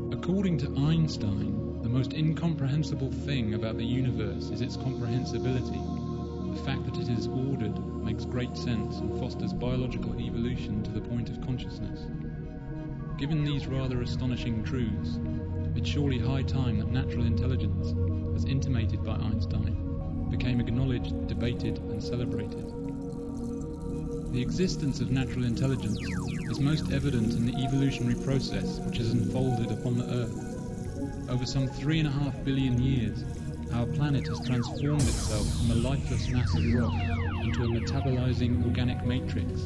According to Einstein, the most incomprehensible thing about the universe is its comprehensibility. The fact that it is ordered makes great sense and fosters biological evolution to the point of consciousness. Given these rather astonishing truths, it's surely high time that natural intelligence, as intimated by Einstein, became acknowledged, debated, and celebrated. The existence of natural intelligence is most evident in the evolutionary process which has unfolded upon the Earth. Over some 3.5 billion years, our planet has transformed itself from a lifeless mass of rock into a metabolizing organic matrix.